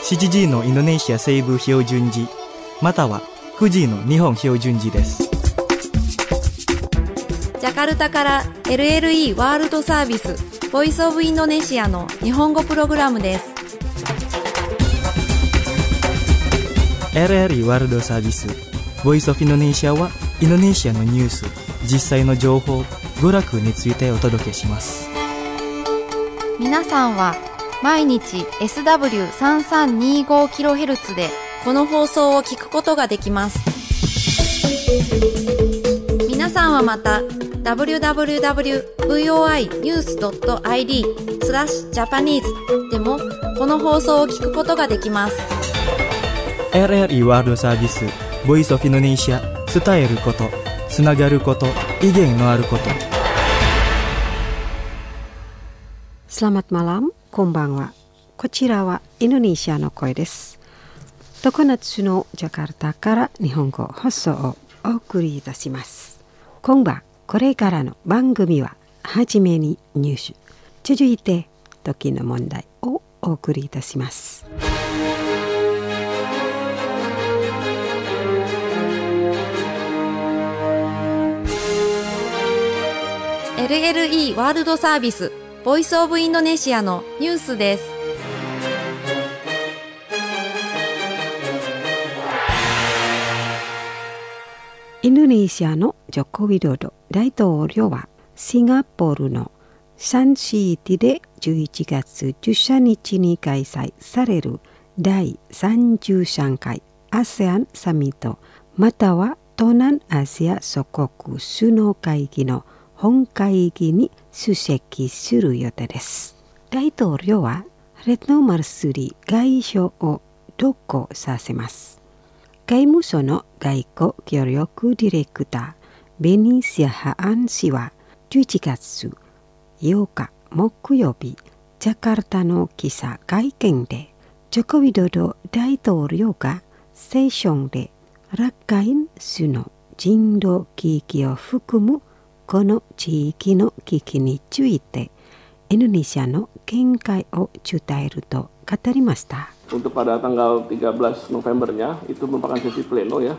7時のインドネシア西部標準時または9時の日本標準時です。 ジャカルタから LLE ワールドサービスボイスオブインドネシアの日本語プログラムです。 LLE ワールドサービスボイスオブインドネシアはインドネシアのニュース、実際の情報、娯楽についてお届けします。 皆さんは毎日 SW3325kHz でこの放送を聞くことができます。皆さんはまた www.voinews.id/Japanese でもこの放送を聞くことができます。 LLE ワールドサービスボイスオブインドネシア、伝えること、つながること、意見のあること。 Selamat malam、こんばんは。こちらはインドネシアの声です。常夏のジャカルタから日本語放送をお送りいたします。今晩これからの番組ははじめにニュース、続いて時の問題をお送りいたします。 LLE ワールドサービスボイスオブインドネシアのニュースです。 インドネシアのジョコウィドド大統領はシンガポールのサンシティで11月13日に開催される第33回 ASEAN サミットまたは東南アジア諸国首脳会議の本会議に出席する予定です。大統領はレッドマルスリ外相を同行させます。外務省の外交協力ディレクターベニシア・ハアン氏は11月8日木曜日ジャカルタの記者会見でジョコウィドド大統領がセッションでラッカイン種の人道危機を含むこの地域の危機についてインドネシアの見解を伝えると語りました。 Untuk pada tanggal 13 Novembernya itu merupakan sesi pleno ya.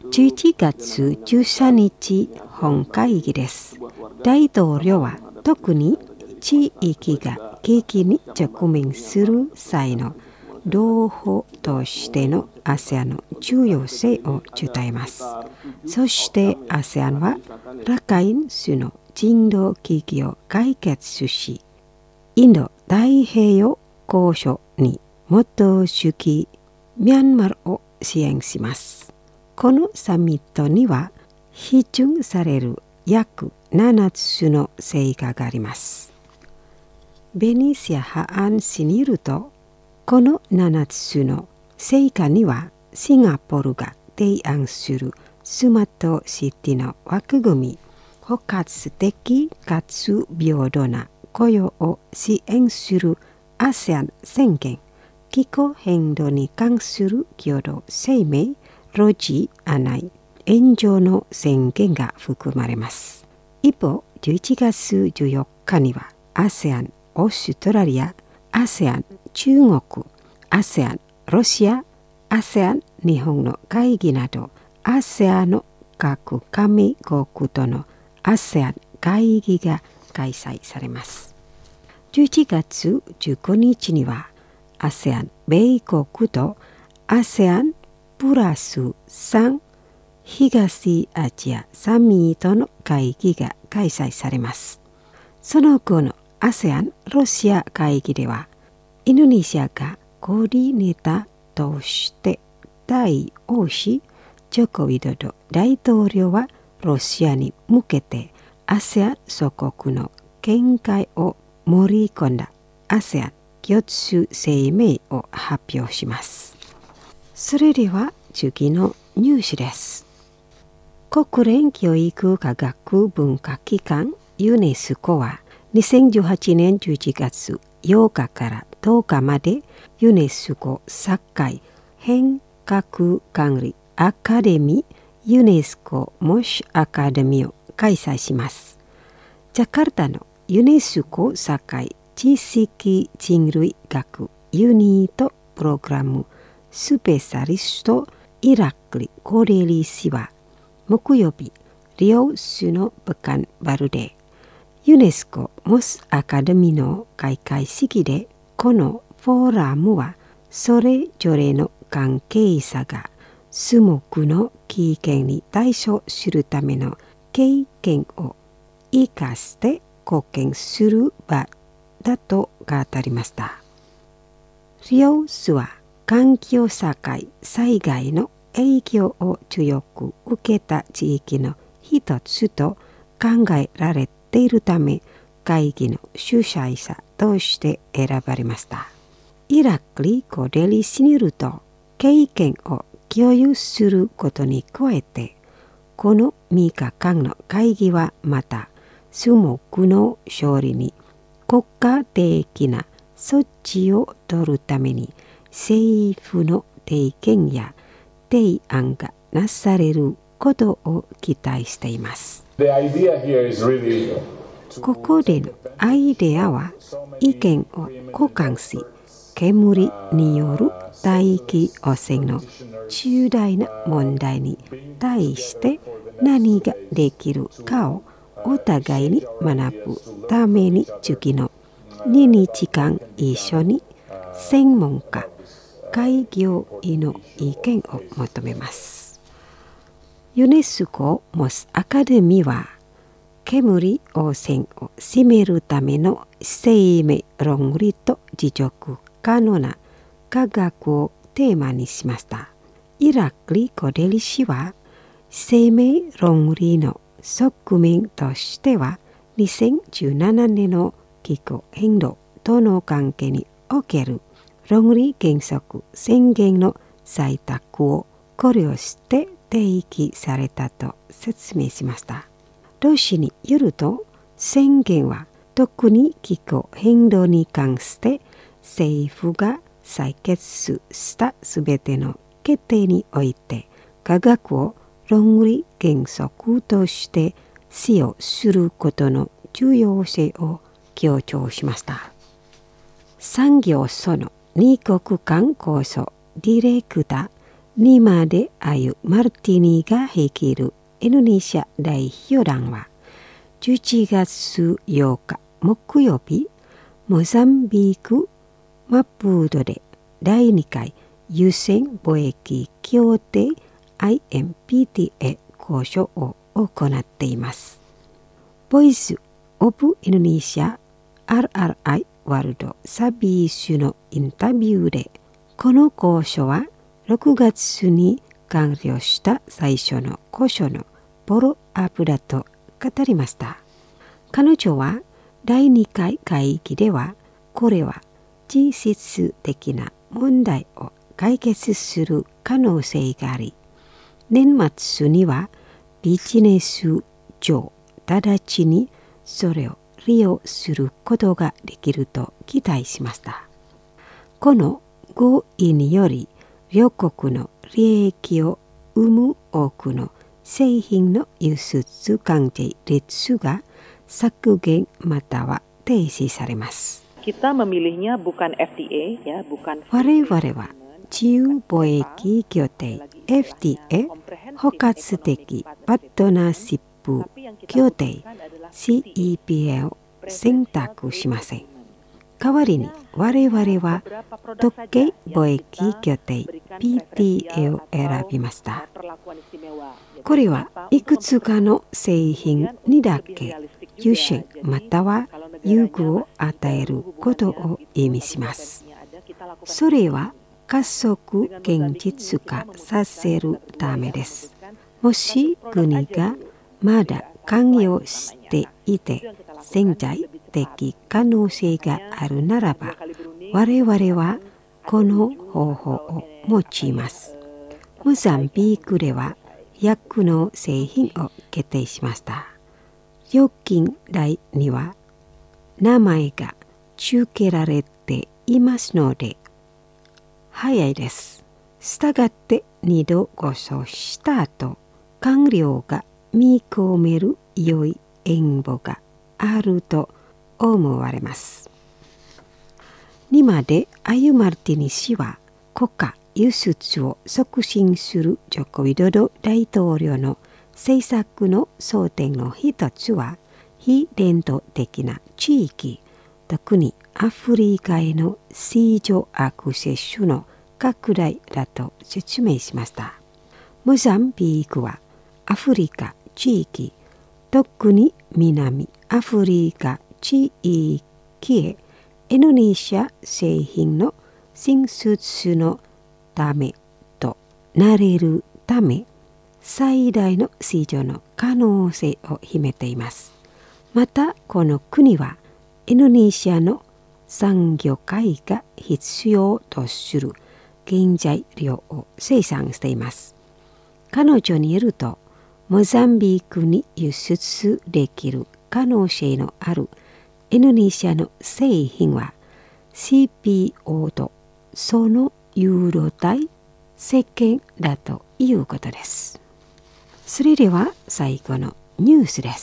11月13日本会議です。大統領は特に地域が危機に直面する際の同胞としての ASEAN の重要性を伝えます。そして ASEAN はラカイン種の人道危機を解決し、インド太平洋交渉に基づきミャンマーを支援します。このサミットには批准される約7つの成果があります。ベニシア・ハアン氏によるとこの7つの成果にはシンガポールが提案するスマートシティの枠組み、包括的かつ平等な雇用を支援する ASEAN 宣言、気候変動に関する共同声明、ロジ案内、援助の宣言が含まれます。一方、11月14日には ASEAN オーストラリア、ASEAN 中国、ASEAN ロシア、ASEAN 日本の会議など ASEAN の各加盟国との ASEAN 会議が開催されます。11月19日には ASEAN 米国と ASEAN プラス3東アジアサミットの会議が開催されます。その後の ASEAN ロシア会議ではインドネシアがコーディネーターとして対応し、ジョコウィドド大統領はロシアに向けて ASEAN 諸国の見解を盛り込んだ ASEAN 共通声明を発表します。それでは次のニュースです。国連教育科学文化機関ユネスコは2018年11月8日から10日までユネスコ世界変革管理アカデミーユネスコモシュアカデミーを開催します。ジャカルタのユネスコ世界知識人類学ユニートプログラムスペシャリストイラクリ・コレリ氏は木曜日、リオスのペカンバルでユネスコモスアカデミーの開会式で、このフォーラムはそれぞれの関係者が樹木の危険に対処するための経験を生かして貢献する場だと語りました。リオスは環境社会災害の影響を強く受けた地域の一つと考えられているため、会議の主催者として選ばれました。イラクリ・コレリ氏によると、経験を共有することに加えて、この3日間の会議はまた樹木の処理に国家的な措置を取るために政府の提言や提案がなされることを期待しています。ここでのアイデアは、意見を交換し、煙による大気汚染の重大な問題に対して何ができるかをお互いに学ぶために、次の2日間一緒に専門家、開業医の意見を求めます。ユネスコモスアカデミーは、煙汚染を占めるための生命論理と持続可能な科学をテーマにしました。イラクリ・コレリ氏は、生命論理の側面としては、2017年の気候変動との関係における論理原則宣言の採択を考慮して提起されたと説明しました。同氏によると、宣言は特に気候変動に関して政府が採決したすべての決定において、科学を論理原則として使用することの重要性を強調しました。産業省の2国間構想ディレクターニマデ・アユ・マルティニが率いるインドネシア代表団は、11月8日木曜日、モザンビーク・マプードで第2回優先貿易協定 IMPTA 交渉を行っています。ボイス・オブ・インドネシア RRI ワールドサービスのインタビューで、この交渉は6月に完了した最初の交渉のフォローアップだと語りました。彼女は第2回会議では、これは実質的な問題を解決する可能性があり、年末にはビジネス上直ちにそれを利用することができると期待しました。この合意により、両国の利益を生む多くの製品の輸出関係率が削減または停止されます。 Kita memilihnya bukan FTA ya, bukan 我々は自由貿易協定 FTA 包括的パートナーシップ協定 CEPA を選択しません。代わりに我々は特権貿易協定 PTA を選びました。これはいくつかの製品にだけ優先または優遇を与えることを意味します。それは加速現実化させるためです。もし国がまだ関与していて潜在的可能性があるならば、我々はこの方法を用います。モザンビークでは薬の製品を決定しました。料金台には名前が付けられていますので早いです。したがって2度ご承した後、官僚が見込める良い縁母があると思われます。ニマデ・アユマルティニ氏は国家輸出を促進するジョコウィドド大統領の政策の争点の一つは、非伝統的な地域、特にアフリカへの市場アクセスの拡大だと説明しました。モザンビークはアフリカ地域、特に南アフリカ地域へインドネシア製品の進出のためとなれるため、最大の市場の可能性を秘めています。また、この国はインドネシアの産業界が必要とする原材料を生産しています。彼女によると、モザンビークに輸出できる可能性のあるインドネシアの製品は CPO とそのユーロ対石鹸だということです。それでは最後のニュースです。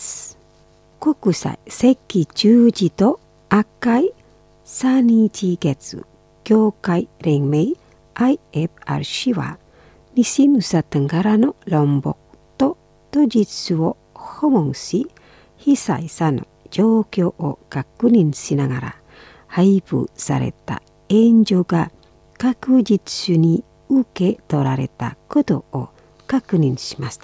国際赤十字と赤い三日月協会連盟 IFRC は西ヌサテンガラのロンボクと当日を訪問し、被災者の状況を確認しながら配布された援助が確実に受け取られたことを確認しました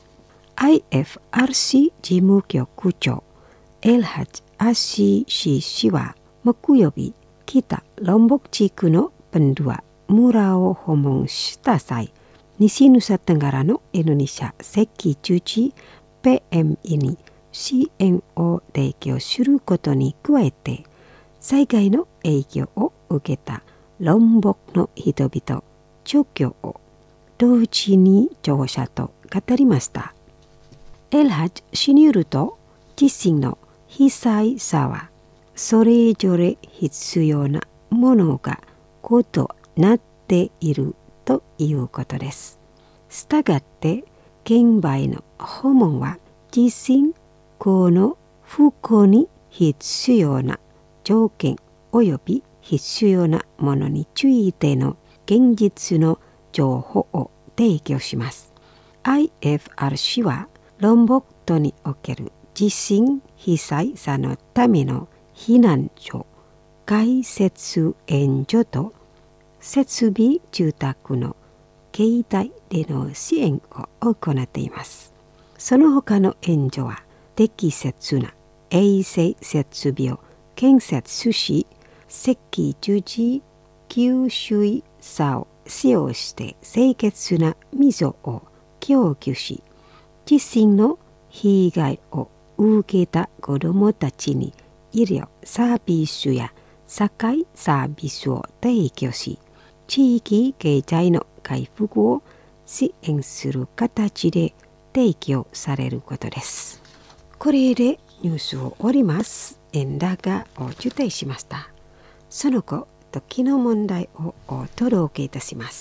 。IFRC 事務局長エルハジ・アシシ氏は木曜日、北ロンボク地区のペンドゥア村を訪問した際、西ヌサテンガラのインドネシア赤十字 PMI に支援を提供することに加えて、災害の影響を受けたロンボクの人々状況を同時に聴者と語りました。エルハジ氏によると、地震の被災者はそれぞれ必要なものが異なっているということです。したがって現場への訪問は地震後の復興に必要な条件及び必要なものについての現実の情報を提供します。IFRC はロンボク島における地震被災者のための避難所、開設援助と設備住宅の携帯での支援を行っています。その他の援助は適切な衛生設備を建設し、赤十字給水車を使用して清潔な水を供給し、地震の被害を受けた子どもたちに医療サービスや社会サービスを提供し、地域経済の回復を支援する形で提供されることです。これでニュースを終わります。円高を受定しました。その後、時の問題をお届けいたします。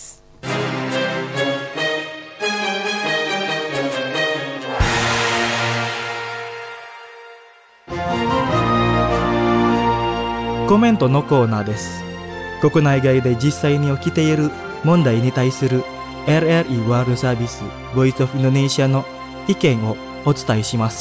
コメントのコーナーです。国内外で実際に起きている問題に対する RRI ワールドサービスボイスオブインドネシアの意見をお伝えします。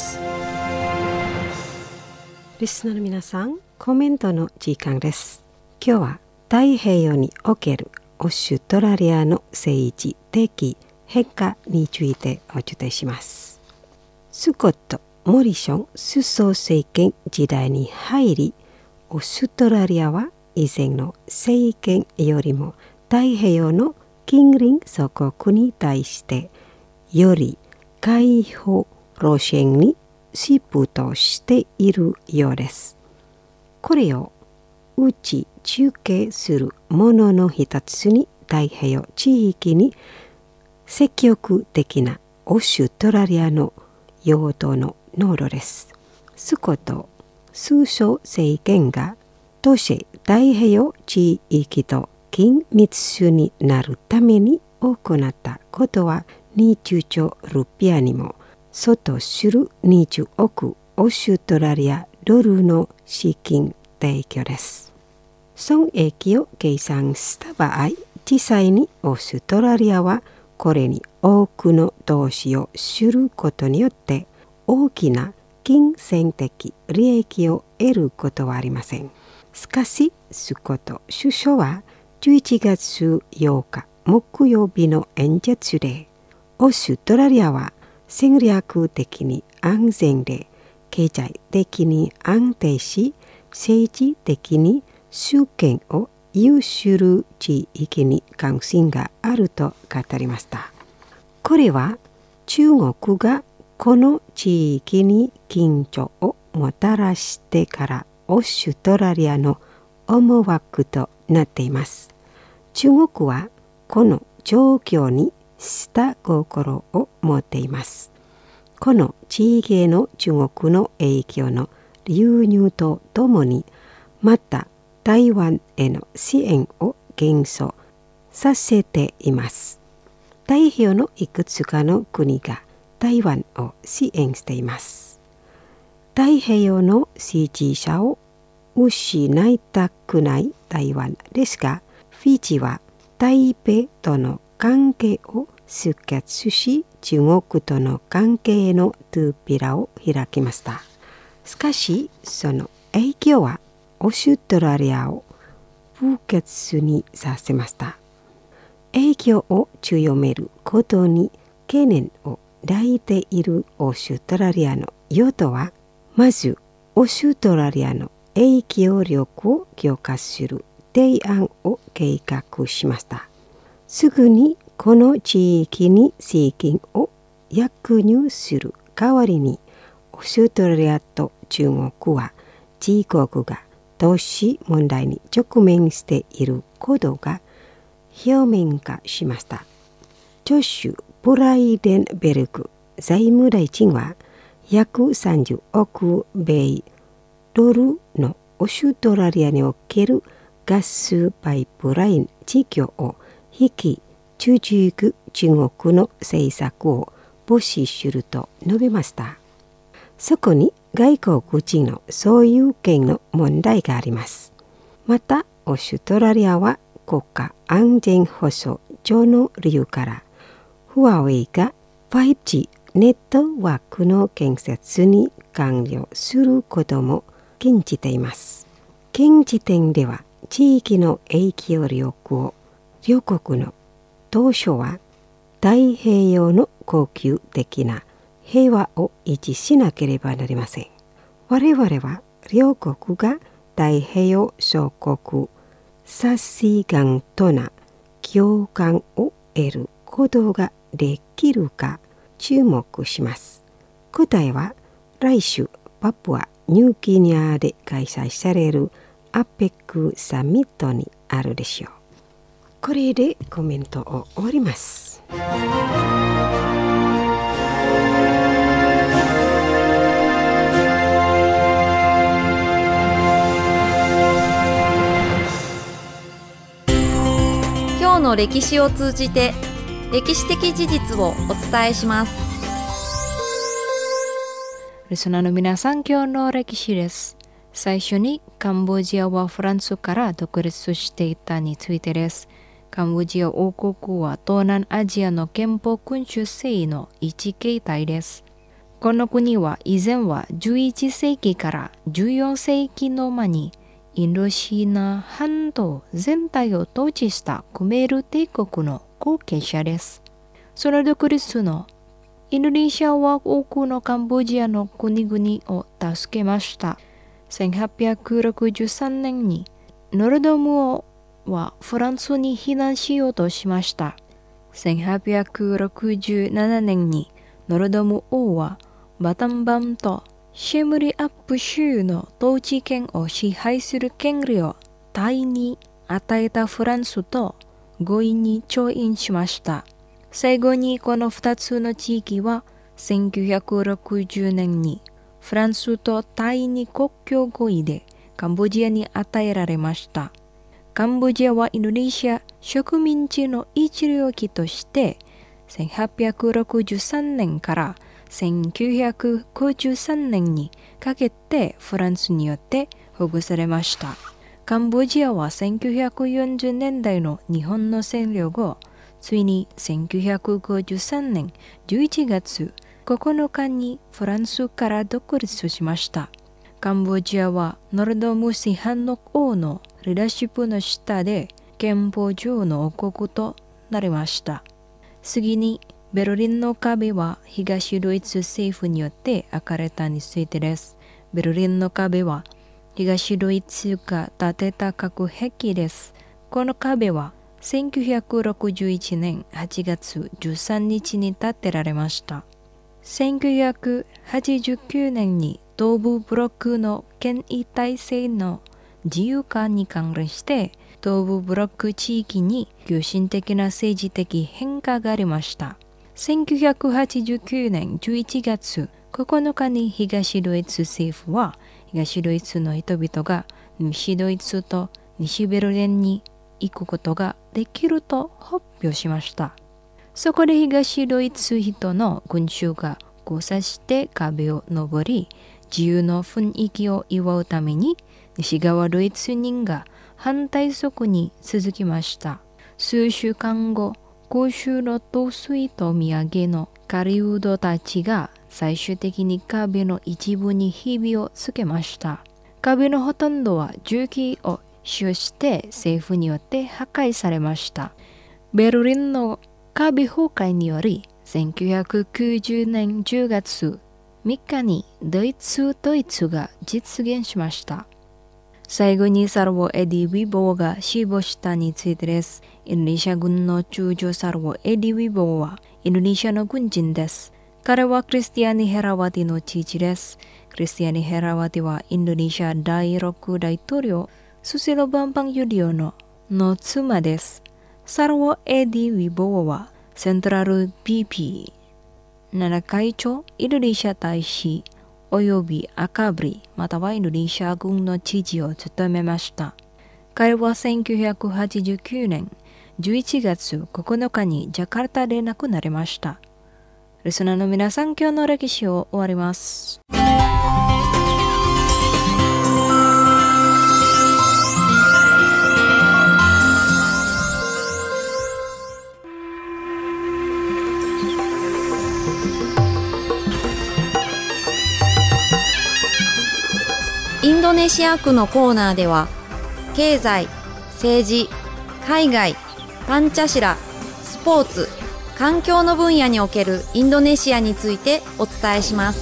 リスナーの皆さん、コメントの時間です。今日は太平洋におけるオーストラリアの政治的変化についてお伝えします。スコット・モリソン首相政権時代に入り、オーストラリアは以前の政権よりも太平洋の近隣諸国に対してより開放路線にシフトしているようです。これを打ち中継するものの一つに太平洋地域に積極的なオーストラリアの用途の濃度です。スコット首相政権が都市太平洋地域と緊密になるために行ったことは20兆ルピアにも相当する20億オーストラリアドルの資金提供です。損益を計算した場合、 実際にオーストラリアはこれに多くの投資をすることによって大きな金銭的利益を得ることはありません。しかし、スコット首相は11月8日木曜日の演説で、オーストラリアは戦略的に安全で経済的に安定し、政治的に主権を有する地域に関心があると語りました。これは中国がこの地域に緊張をもたらしてからオーストラリアの思惑となっています。中国はこの状況に下心を持っています。この地域への中国の影響の流入とともに、また台湾への支援を減少させています。太平洋のいくつかの国が台湾を支援しています。太平洋の支持者を失いたくない台湾ですが、フィジーは台北との関係を終結し、中国との関係への扉を開きました。しかし、その影響はオーストラリアを不潔にさせました。影響を強めることに懸念を抱いているオーストラリアの与党は、まずオーストラリアの影響力を強化する提案を計画しました。すぐにこの地域に資金を約入する代わりに、オーストラリアと中国は自国が投資問題に直面していることが表面化しました。ジョシュ・ブライデンベルグ財務大臣は、約30億米ドルのオーストラリアにおけるガスパイプライン事業を引き続く中国の政策を防止すると述べました。そこに外国人の所有権の問題があります。また、オーストラリアは国家安全保障上の理由から、フワウェイが 5G ネットワークの建設に関与することも禁じています。現時点では地域の影響力を両国の当初は太平洋の恒久的な平和を維持しなければなりません。我々は両国が太平洋諸国サシガンとな共感を得ることができるか注目します。答えは来週パプアニューギニアで開催されるAPEC サミットにあるでしょう。これでコメントを終わります。 今日の歴史を通じて歴史的事実をお伝えします。 リスナーの皆さん、今日の歴史です。最初にカンボジアはフランスから独立していたについてです。カンボジア王国は東南アジアの憲法君主制の一形態です。この国は以前は11世紀から14世紀の間にインドシナ半島全体を統治したクメール帝国の後継者です。その独立のインドネシアは多くのカンボジアの国々を助けました。1863年にノルドム王はフランスに避難しようとしました。1867年にノルドム王はバタンバンとシェムリアップ州の統治権を支配する権利をタイに与えたフランスと合意に調印しました。最後にこの2つの地域は1960年にフランスとタイに国境合意でカンボジアに与えられました。カンボジアはインドネシア植民地の一領域として1863年から1953年にかけてフランスによって保護されました。 カンボジアは1940年代の日本の占領後、ついに1953年11月9日にフランスから独立しました。カンボジアはノルドムシハンノク王のリーダーシップの下で憲法上の王国となりました。次に、ベルリンの壁は東ドイツ政府によって開かれたについてです。ベルリンの壁は東ドイツが建てた核兵器です。この壁は1961年8月13日に建てられました。1989年に東部ブロックの権威体制の自由化に関連して東部ブロック地域に急進的な政治的変化がありました。1989年11月9日に東ドイツ政府は東ドイツの人々が西ドイツと西ベルリンに行くことができると発表しました。そこで東ドイツ人の群衆が交差して壁を登り、自由の雰囲気を祝うために西側ドイツ人が反対側に続きました。数週間後、公衆の統帥と土産の狩人たちが最終的に壁の一部にひびをつけました。壁のほとんどは重機を使用して政府によって破壊されました。ベルリンの壁崩壊により、1990年10月3日にドイツ統一が実現しました。最後にサルボ・エディ・ウィボーが死亡したについてです。インドネシア軍の中将サルボ・エディ・ウィボーはインドネシアの軍人です。彼はクリスティアニ・ヘラワティの父です。クリスティアニ・ヘラワティはインドネシア第6大統領スシロ・バンパン・ユディオの妻です。サルボ・エディ・ウィボーはセントラル BP 7会長、インドネシア大使および赤ブリまたはインドネシア軍の知事を務めました。彼は1989年11月9日にジャカルタで亡くなりました。リスナーの皆さん、今日の歴史を終わります。 インドネシア区のコーナーでは、経済、政治、海外、パンチャシラ、スポーツ、環境の分野におけるインドネシアについてお伝えします。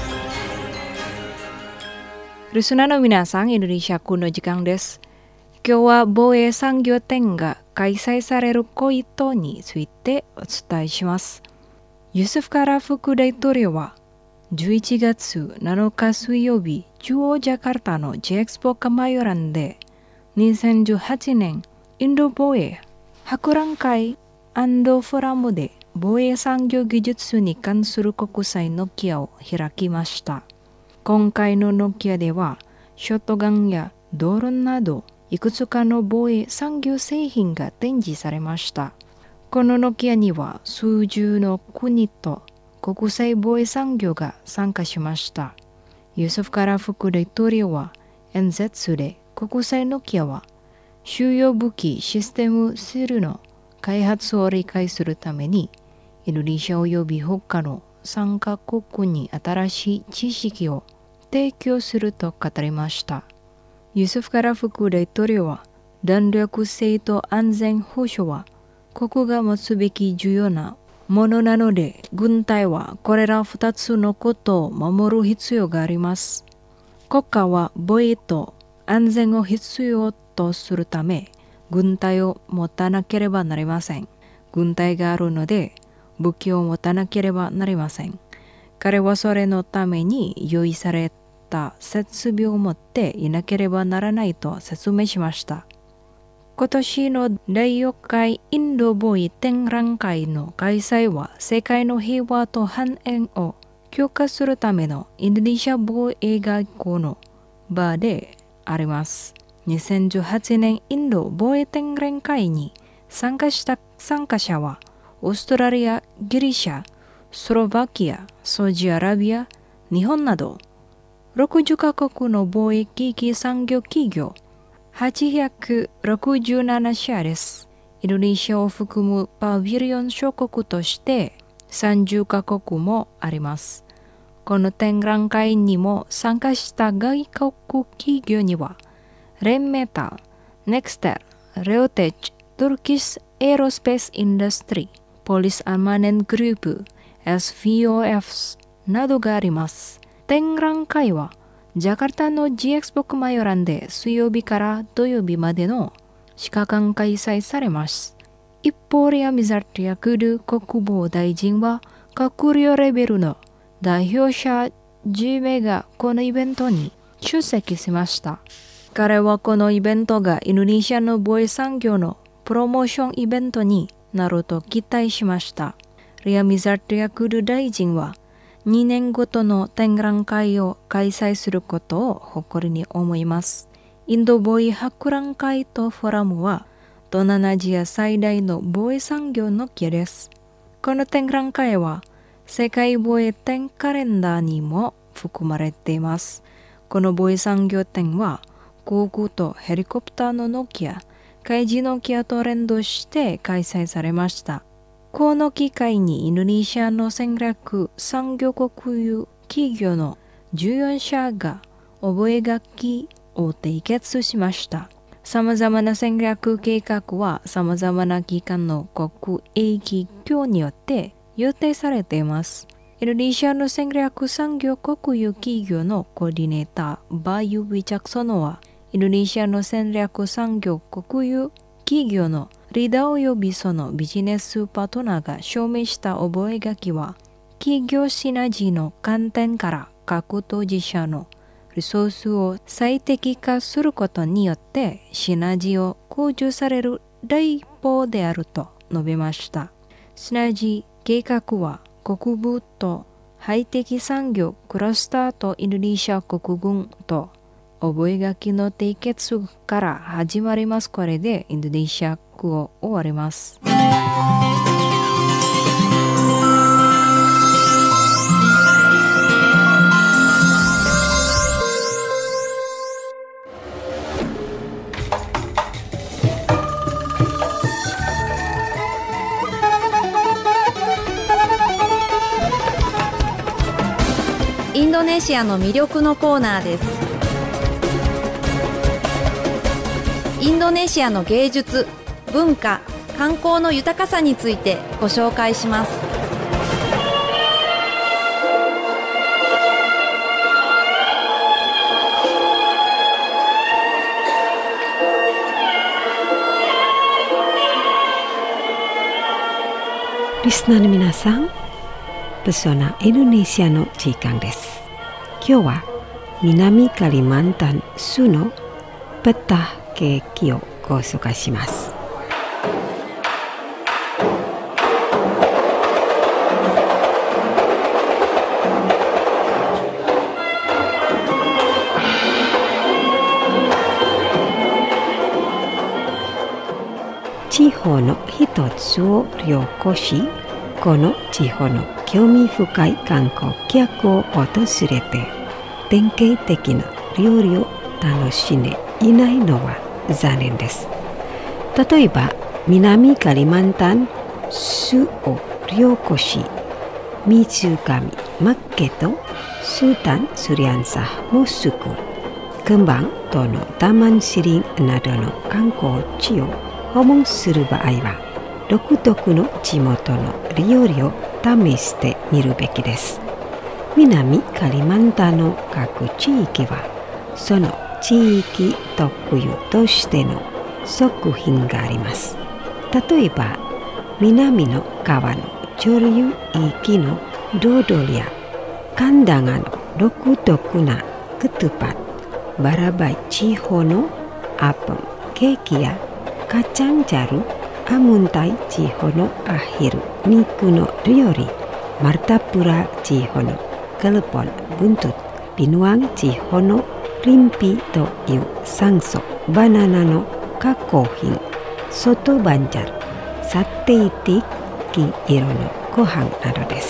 リスナーの皆さん、インドネシア区の時間です。今日は防衛産業展が開催されることについてお伝えします。ユスフ・カラ副大統領は11月7日水曜日、中央ジャカルタの J-EXPO カマヨランで2018年インド防衛博覧会&フォラムで防衛産業技術に関する国際ノキアを開きました。今回のノキアでは、ショットガンやドローンなどいくつかの防衛産業製品が展示されました。このノキアには数十の国と国際防衛産業が参加しました。ユスフ・カラ副大統領は演説で国際ノキアは主要武器システムセルの開発を理解するためにインドネシア及び他の参加国に新しい知識を提供すると語りました。ユスフ・カラ副大統領は弾力性と安全保障は国が持つべき重要なものなので、軍隊はこれら2つのことを守る必要があります。国家は防衛と安全を必要とするため、軍隊を持たなければなりません。軍隊があるので、武器を持たなければなりません。彼はそれのために用意された設備を持っていなければならないと説明しました。今年の第4回インド防衛展覧会の開催は世界の平和と繁栄を強化するためのインドネシア防衛外交の場であります。2018年インド防衛展覧会に参加した参加者はオーストラリア、ギリシャ、スロバキア、サウジアラビア、日本など60カ国の貿易機産業企業 867社です。インドネシアを含むパビリオン諸国として30カ国もあります。この展覧会にも参加した外国企業には、レンメタル、ネクステル、レオテッチ、トルキスエアロスペースインダストリー、ポリスアマネングループ、SVOFs などがあります。展覧会は、ジャカルタの G エクスポクマヨランで水曜日から土曜日までの2日間開催されます。一方、リアミザルティアクル国防大臣は、閣僚レベルの代表者10名がこのイベントに出席しました。彼はこのイベントがインドネシアの防衛産業のプロモーションイベントになると期待しました。リアミザルティアクル大臣は、2年ごとの展覧会を開催することを誇りに思います。インド防衛博覧会とフォーラムは、東南アジア最大の防衛産業の木です。この展覧会は、世界防衛展カレンダーにも含まれています。この防衛産業展は、航空とヘリコプターのノキア、海事ノキアと連動して開催されました。この機会にインドネシアの戦略産業国有企業の14社が覚書を締結しました。様々な戦略計画は様々な機関の国営企業によって予定されています。インドネシアの戦略産業国有企業のコーディネーターバーユ・ウィチャクソノは、インドネシアの戦略産業国有企業のリーダー及びそのビジネスパートナーが証明した覚書は、企業シナジーの観点から各当事者のリソースを最適化することによってシナジーを向上される第一歩であると述べました。シナジー計画は国部とハイテク産業クラスターとインドネシア国軍と覚書の締結から始まります。これでインドネシア語を終わります。 インドネシアの魅力のコーナーです。インドネシアの芸術、文化、観光の豊かさについてご紹介します。 リスナーの皆さん、Pesona Indonesiaの時間です。今日は南カリマンタン州のペタ景気をご紹介します。地方の一つを旅行し、この地方の興味深い観光客を訪れて、典型的な料理を楽しんでいないのは残念です。例えば、南カリマンタン州を旅行し、水上マッケとスータンスリアンサモスク、クンバンとのタマンシリンなどの観光地を訪問する場合は、独特の地元の料理を試してみるべきです。南カリマンタンの各地域は、その地域特有としての食品があります。例えば、南の川の上流域のドドリやカンダガの独特なクトゥパッ、バラバイ地方のアプン、ケーキやカチャンジャル、アムンタイ地方のアヒル、肉の料理、マルタプラ地方のカルポン、ブントゥ、ピヌアン地方のリンピという酸素、バナナの加工品、ソトバンジャル、サテイティ黄色のご飯などです。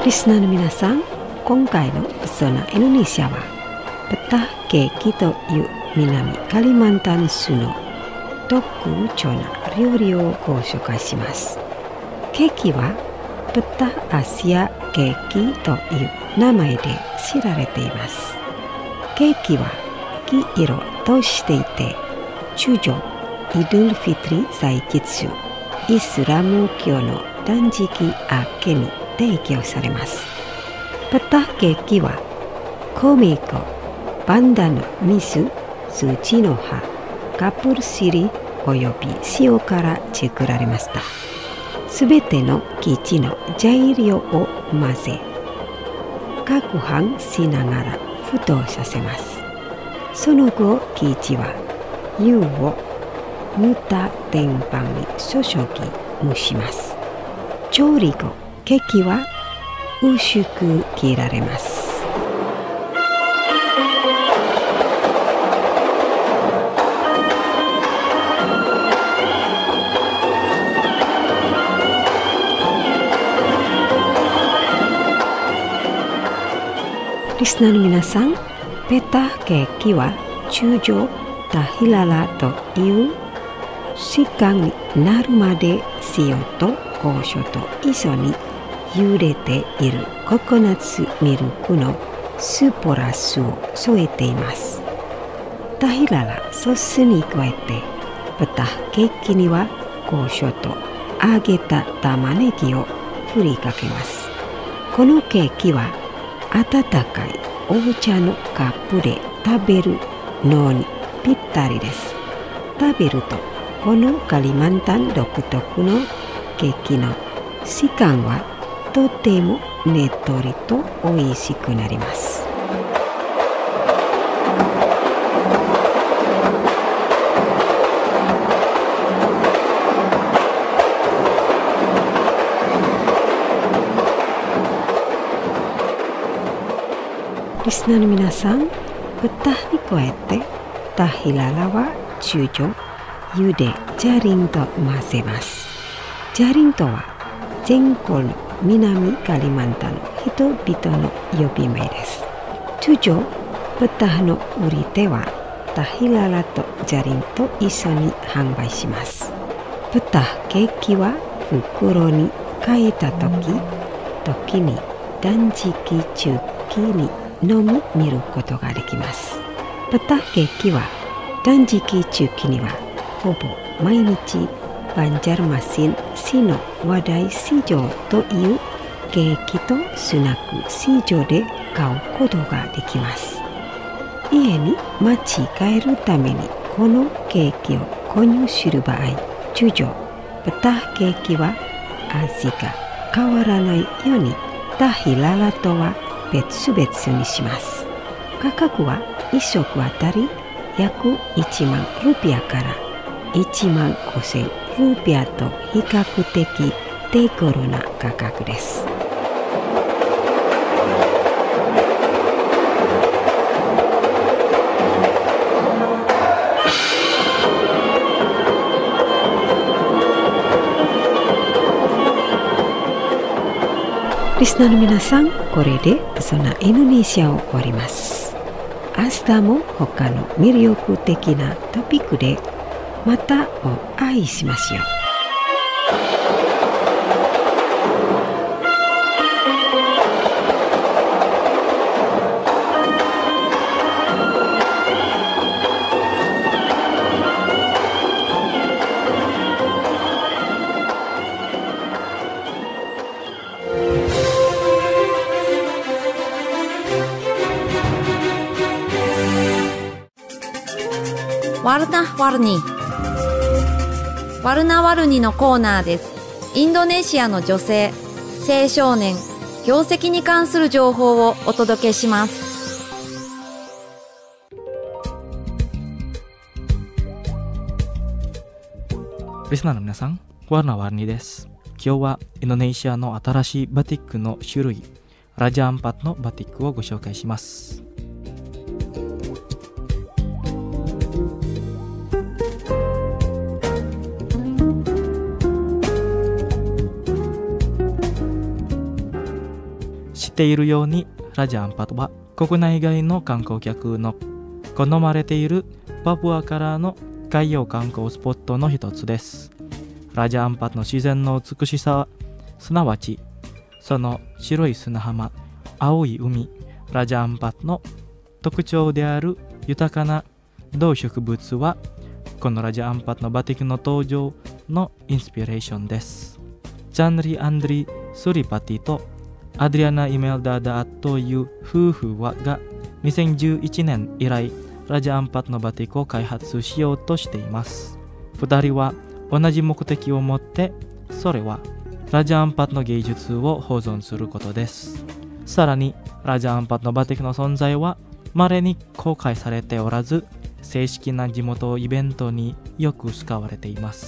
リスナーの皆さん、今回のそのインドネシアはペタケーキという南カリマンタン州の特徴な料理をご紹介します。ケーキはペタアシアケーキという名前で知られています。ケーキは黄色としていて、通常イドゥルフィトリ祭日イスラム教の断食明けに提供されます。ペタケーキは小麦粉、バンダの水、スジの葉、カプルシリおよび塩から作られました。すべての生地の材料を混ぜ、攪拌しながら沸騰させます。その後、生地は湯を煮た天板に注ぎ蒸します。調理後、ケーキは薄く切られます。リスナーの皆さん、ペタケーキは通常タヒララという時間になるまで塩と胡椒と一緒に茹でているココナッツミルクのスポラスを添えています。タヒララソースに加えて、ペタケーキには胡椒と揚げた玉ねぎを振りかけます。このケーキは温かいお茶のカップで食べるのにぴったりです。食べるとこのカリマンタン独特のケーキの食感はとてもねっとりと美味しくなります。リスナーの皆さん、ペタに加えてタヒララは通常湯でジャリンと混ぜます。ジャリンとは全国の南カリマンタンの人々の呼び名です。通常ペタの売り手はタヒララとジャリンと一緒に販売します。ペタケーキは袋に変えた時に断食中期に飲み見ることができます。ペタケーキは断食中期にはほぼ毎日バンジャルマシン市の話題市場というケーキとスナック市場で買うことができます。家に間違えるためにこのケーキを購入する場合、通常ペタケーキは味が変わらないようにタヒララとは別々にします。価格は1食あたり約1万ルピアから1万5000ルピアと比較的手頃な価格です。リスナーの皆さん、これでそのインドネシアを終わります。明日も他の魅力的なトピックでまたお会いしましょう。 ワルナワルニ。ワルナワルニのコーナーです。インドネシアの女性、青少年、業績に関する情報をお届けします。 リスナーの皆さん、ワルナワルニです。今日はインドネシアの新しいバティックの種類、ラジャアンパットのバティックをご紹介します。 知っているようにラジャアンパトは国内外の観光客の好まれているパプアからの海洋観光スポットの一つです。ラジャアンパトの自然の美しさは、すなわちその白い砂浜、青い海、ラジャアンパトの特徴である豊かな動植物は、このラジャアンパトのバティックの登場のインスピレーションです。チャンリ・アンドリ・スリパティとアドリアナ・イメルダダという夫婦が2011年以来ラジャアンパトのバティックを開発しようとしています。2人は同じ目的を持って、それはラジャアンパトの芸術を保存することです。さらにラジャアンパトのバティックの存在は稀に公開されておらず、正式な地元イベントによく使われています。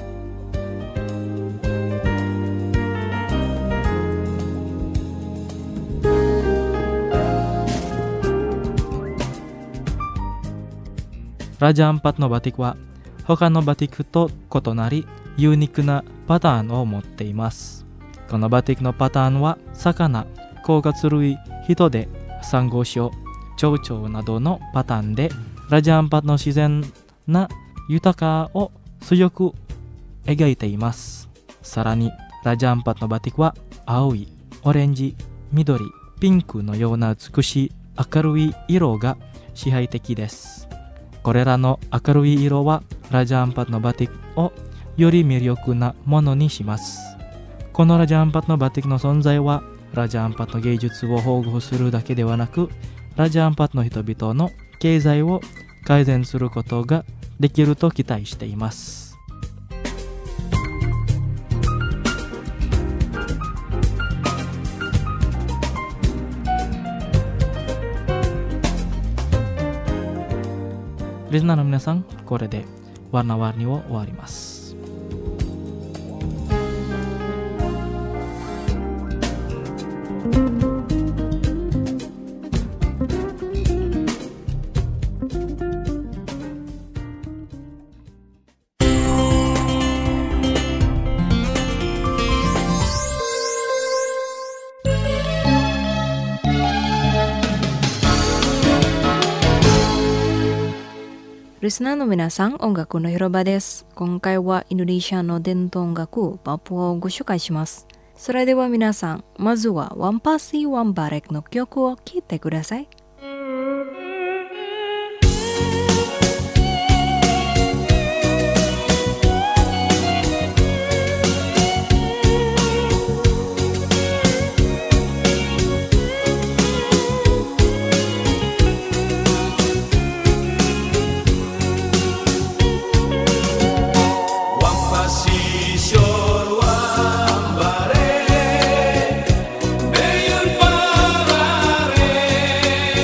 ラジャアンパトのバティックは他のバティックと異なり、ユニークなパターンを持っています。このバティックのパターンは魚、甲殻類、人手、サンゴ礁、蝶々などのパターンで、ラジャアンパトの自然な豊かを強く描いています。さらにラジャアンパトのバティックは青い、オレンジ、緑、ピンクのような美しい明るい色が支配的です。これらの明るい色はラジャアンパトのバティックをより魅力なものにします。このラジャアンパトのバティックの存在はラジャアンパトの芸術を保護するだけではなく、ラジャアンパトの人々の経済を改善することができると期待しています。リスナーの皆さん、これでwarna-warniを終わります。 リスナーの皆さん、音楽の広場です。今回はインドネシアの伝統音楽パプアをご紹介します。それでは皆さん、まずはワンパシーワンバレクの曲を聴いてください。 Para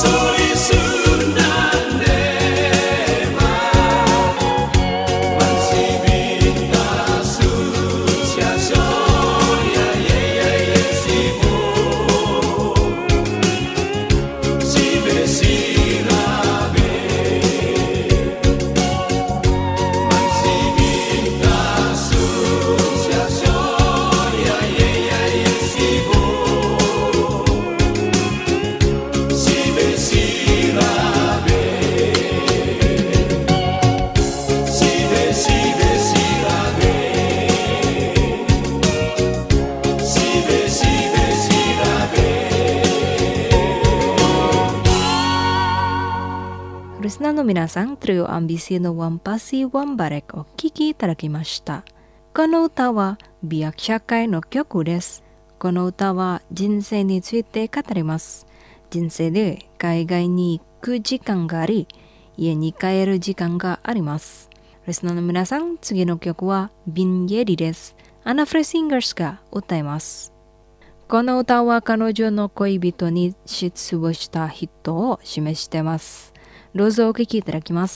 リスナーの皆さん、トリオアンビシのワンパシワンバレクを聴きいただきました。この歌は美薬社会の曲です。この歌は人生について語ります。人生で海外に行く時間があり、家に帰る時間があります。リスナーの皆さん、次の曲はビンゲリです。アナ・フレシンガースが歌います。この歌は彼女の恋人に失望した人を示しています。どうぞお聴きいただきます。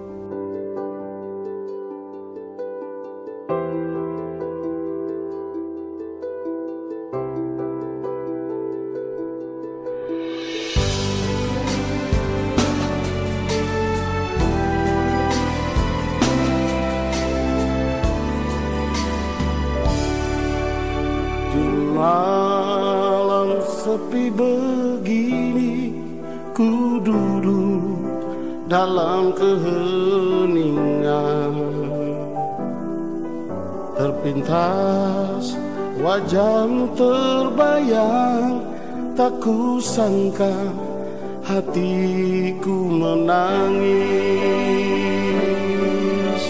Malam sepi begini, ku duduk dalam keheningan. Terpintas wajahmu terbayang, tak kusangka hatiku menangis.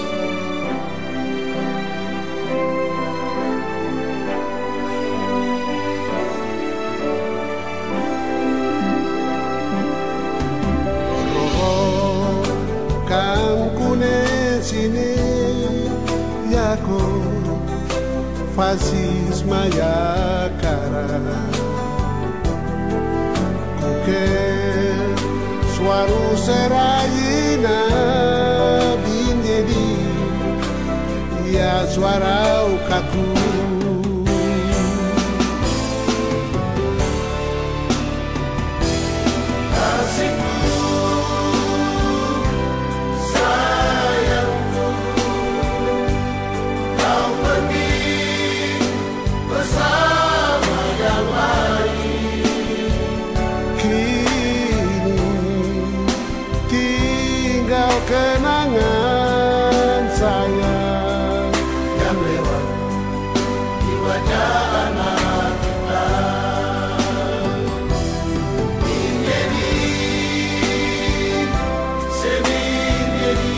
Sini yako fasis mayakara kuke suaru serayina bindedi ya suara ukaku kenangan sayang yang lewat di wajah anak kita. Menjadi sendiri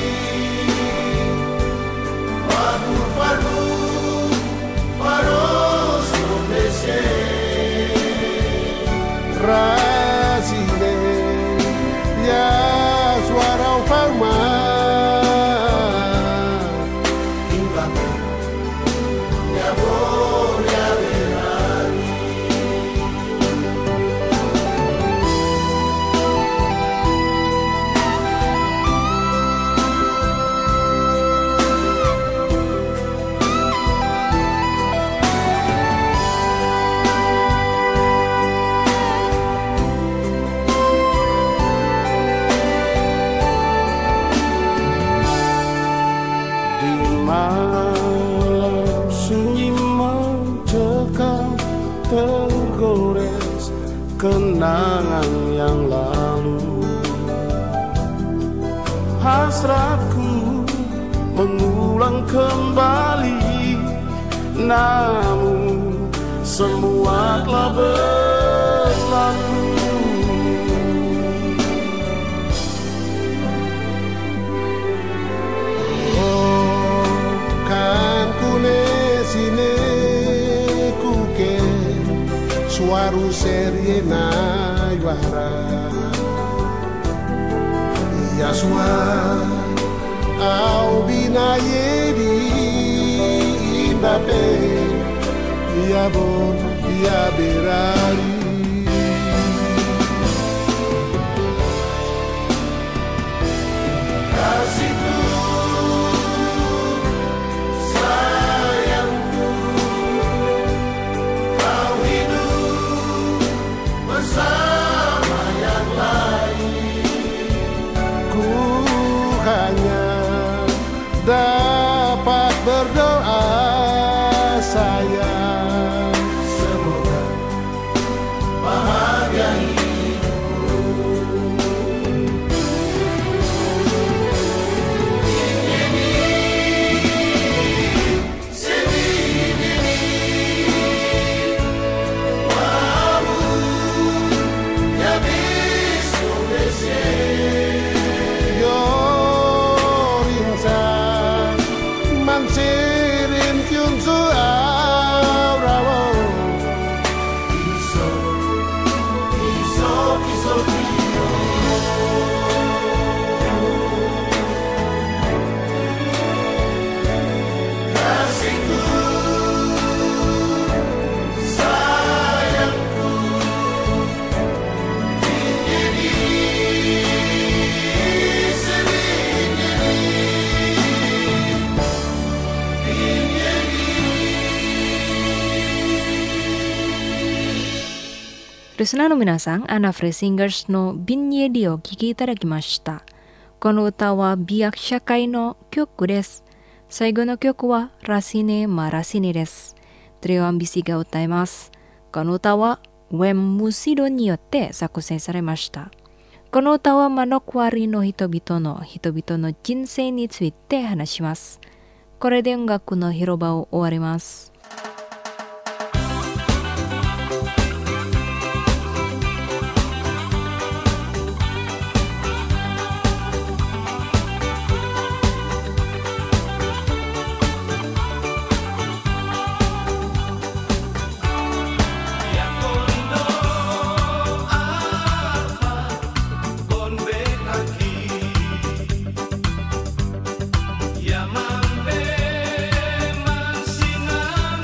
waktu faros Indonesia razile ya suara farma tergores kenangan yang lalu. Hasratku mengulang kembali, namun semua telah berlalu. Oh, kan ku sini suaru seriena yuara ya suar au binayedi imbape ya bon ya berari hanya dapat berdoa sayang, semoga bahagia Listenerの皆さん、アナフレシンガースのビンニエディをお聴きいただきました。この歌は美薬社会の曲です。最後の曲はラシネ・マラシネです。トリオアンビシが歌います。この歌はウェン・ムシドによって作成されました。この歌はマノクワリの人々の人生について話します。これで音楽の広場を終わります。 Mambe, Mansina.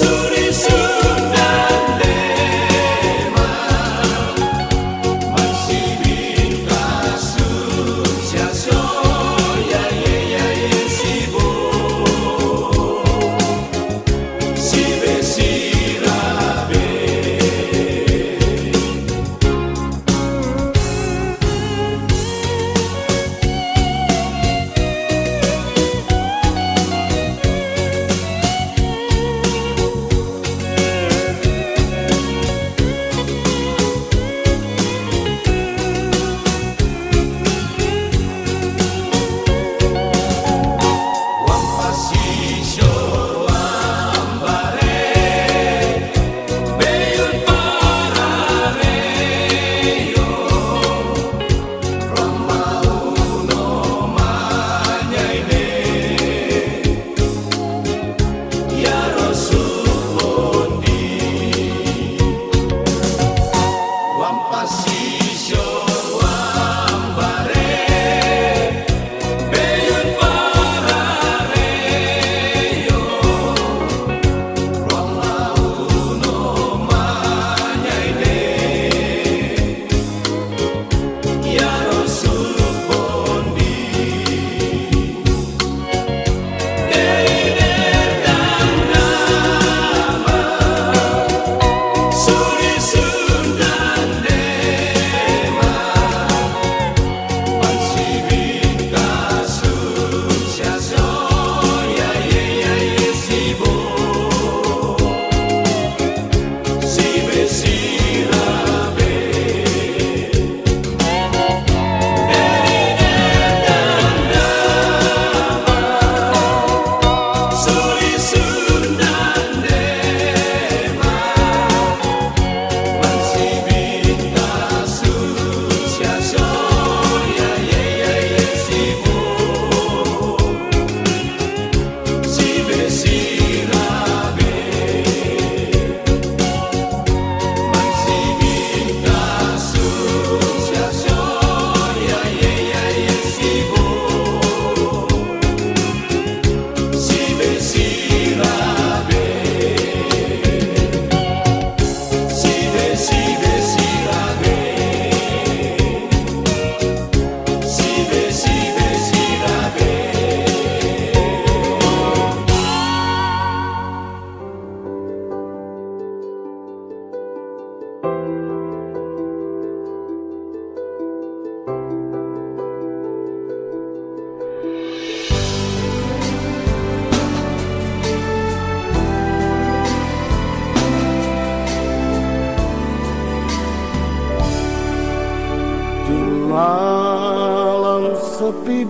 Malam sepi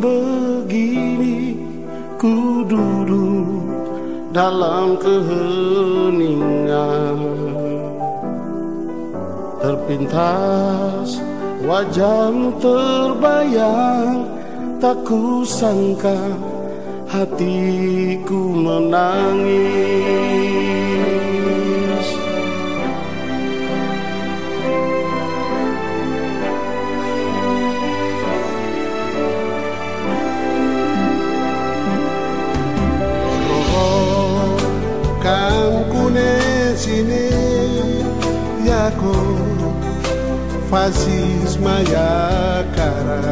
begini, ku duduk dalam keheningan. Terpintas wajahmu terbayang, tak kusangka hatiku menangis. Sini yako fasis maya cara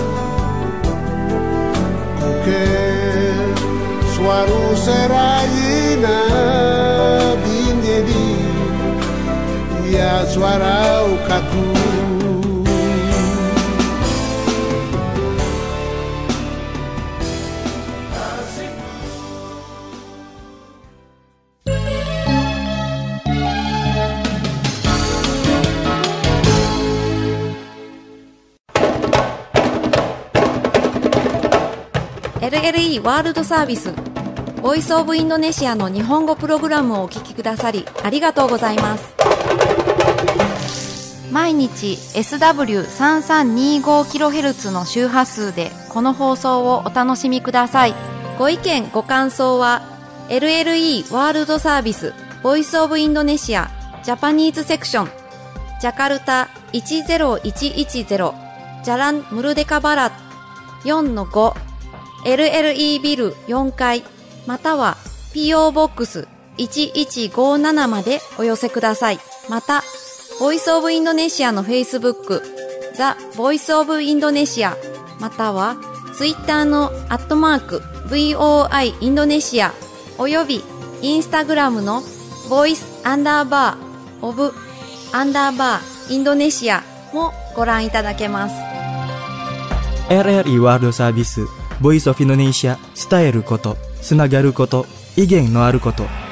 kuke suaru serayina binjedi ya suara ukaku. LLE ワールドサービスボイスオブインドネシアの日本語プログラムをお聞きくださりありがとうございます。毎日 SW3325kHz の周波数でこの放送をお楽しみください。ご意見ご感想は LLE ワールドサービスボイスオブインドネシアジャパニーズセクションジャカルタ10110ジャランムルデカバラ 4-5LLE ビル4階または PO ボックス 1157までお寄せください。また、ボイスオブインドネシアの Facebook、The Voice of Indonesia、または、Twitter の@VOI インドネシア、および、インスタグラムの Voice_of_ インドネシアもご覧いただけます。 RRI ワールドサービス、ボイスオフインドネシア、伝えること、つながること、威厳のあること。